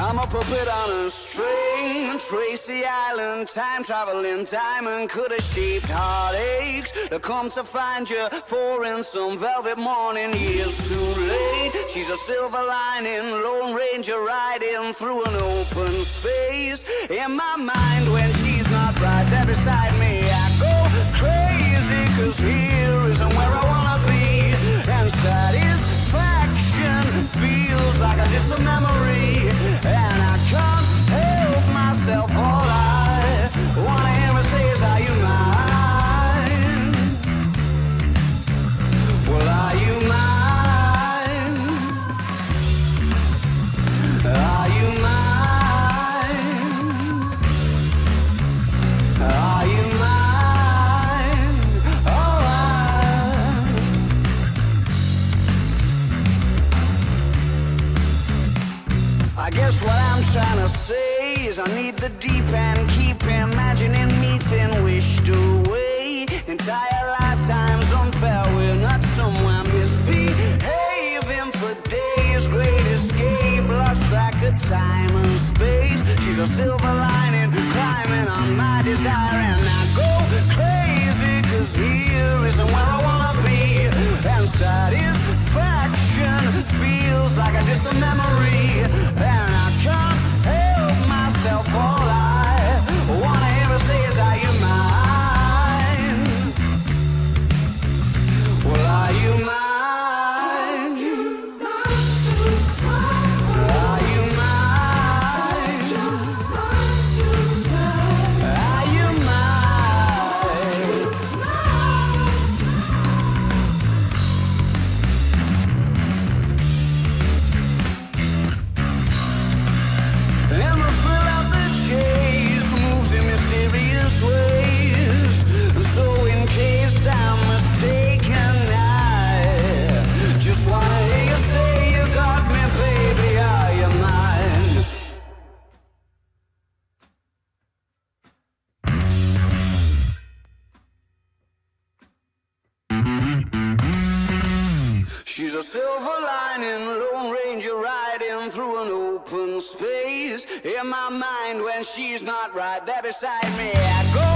I'm a puppet on a string, Tracy Island, time traveling diamond could have shaped heartaches to come to find you for in some velvet morning. Years too late, she's a silver lining, Lone Ranger riding through an open space. In my mind when she's not right there beside me, I go crazy, cause here isn't where I wanna be. And satisfaction feels like a distant memory, and I can't help myself. All I wanna hear her say is, are you mine? Well, are you mine? Are you mine? Are you mine? Oh, I guess what I'm trying to say is I need the deep end, keep imagining meeting wished away. Entire lifetimes unfair, we're not somewhere misbehaving for days. Great escape, lost track of time and space. She's a silver lining, climbing on my desire, and I go crazy, cause here isn't where I wanna be. And satisfaction feels like a distant memory, and I can't help myself. All I wanna hear her say is, are you mine? Well, are you mine? Are you mine? Are you mine? Emma fill out the chase, moves in mysterious ways. So in case I'm mistaken, I just wanna hear you say you got me, baby, are you mine? She's a silver lining, Lone Ranger riding through an open space. In my mind when she's not right there beside me, I go